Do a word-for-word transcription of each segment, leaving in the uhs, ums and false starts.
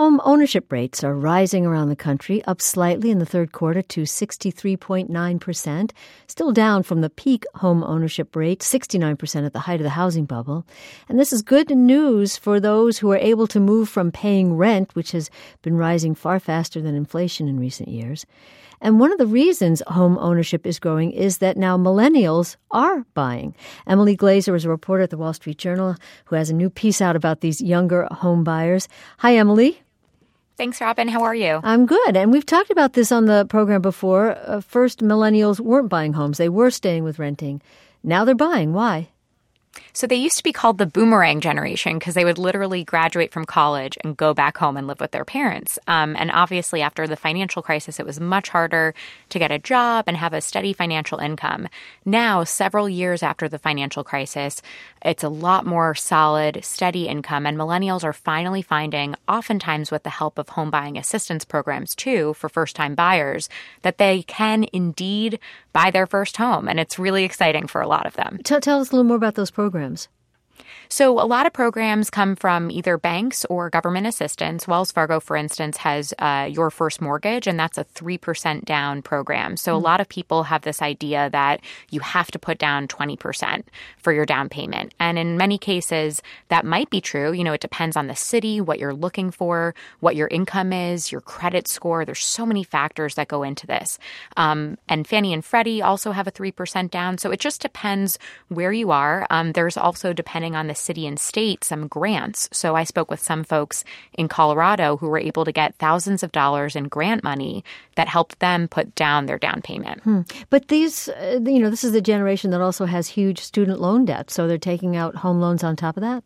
Home ownership rates are rising around the country, up slightly in the third quarter to sixty-three point nine percent, still down from the peak home ownership rate, sixty-nine percent at the height of the housing bubble. And this is good news for those who are able to move from paying rent, which has been rising far faster than inflation in recent years. And one of the reasons home ownership is growing is that now millennials are buying. Emily Glazer is a reporter at the Wall Street Journal who has a new piece out about these younger home buyers. Hi, Emily. Thanks, Robin. How are you? I'm good. And we've talked about this on the program before. Uh, first, millennials weren't buying homes. They were staying with renting. Now they're buying. Why? So they used to be called the boomerang generation because they would literally graduate from college and go back home and live with their parents. Um, and obviously, after the financial crisis, it was much harder to get a job and have a steady financial income. Now, several years after the financial crisis, it's a lot more solid, steady income. And millennials are finally finding, oftentimes with the help of home buying assistance programs too, for first-time buyers, that they can indeed buy their first home. And it's really exciting for a lot of them. Tell, tell us a little more about those programs. So a lot of programs come from either banks or government assistance. Wells Fargo, for instance, has uh, Your First Mortgage, and that's a three percent down program. So mm-hmm. a lot of people have this idea that you have to put down twenty percent for your down payment. And in many cases, that might be true. You know, it depends on the city, what you're looking for, what your income is, your credit score. There's so many factors that go into this. Um, and Fannie and Freddie also have a three percent down. So it just depends where you are. Um, there's also, depending on the city and state, some grants. So I spoke with some folks in Colorado who were able to get thousands of dollars in grant money that helped them put down their down payment. Hmm. But these, uh, you know, this is the generation that also has huge student loan debt. So they're taking out home loans on top of that?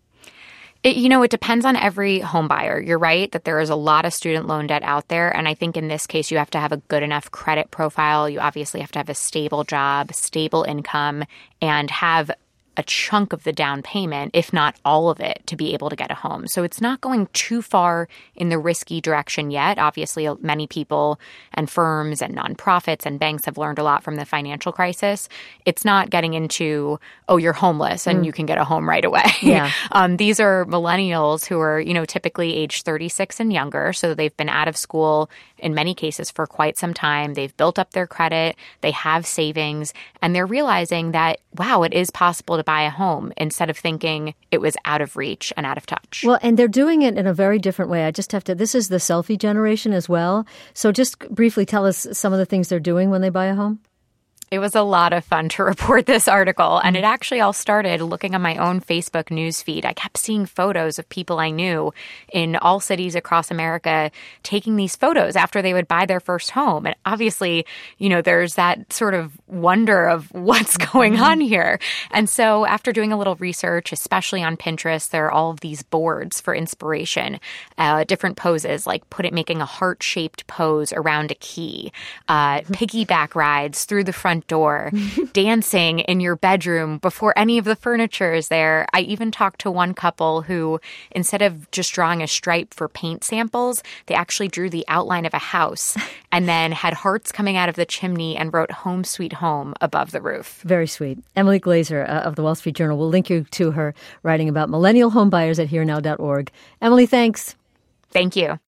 It, you know, it depends on every home buyer. You're right that there is a lot of student loan debt out there. And I think in this case, you have to have a good enough credit profile. You obviously have to have a stable job, stable income, and have a chunk of the down payment, if not all of it, to be able to get a home. So it's not going too far in the risky direction yet. Obviously, many people and firms and nonprofits and banks have learned a lot from the financial crisis. It's not getting into, oh, you're homeless and mm. you can get a home right away. Yeah. um, these are millennials who are, you know, typically age thirty-six and younger. So they've been out of school in many cases for quite some time. They've built up their credit. They have savings. And they're realizing that, wow, it is possible to buy a home instead of thinking it was out of reach and out of touch. Well, and they're doing it in a very different way. I just have to, this is the selfie generation as well. So just briefly tell us some of the things they're doing when they buy a home. It was a lot of fun to report this article, and it actually all started looking on my own Facebook news feed. I kept seeing photos of people I knew in all cities across America taking these photos after they would buy their first home. And obviously, you know, there's that sort of wonder of what's going on here. And so after doing a little research, especially on Pinterest, there are all of these boards for inspiration, uh, different poses, like put it making a heart-shaped pose around a key, uh, piggyback rides through the front door, dancing in your bedroom before any of the furniture is there. I even talked to one couple who, instead of just drawing a stripe for paint samples, they actually drew the outline of a house and then had hearts coming out of the chimney and wrote "Home Sweet Home" above the roof. Very sweet. Emily Glazer uh, of the Wall Street Journal. We'll link you to her writing about millennial home buyers at here now dot org. Emily, thanks. Thank you.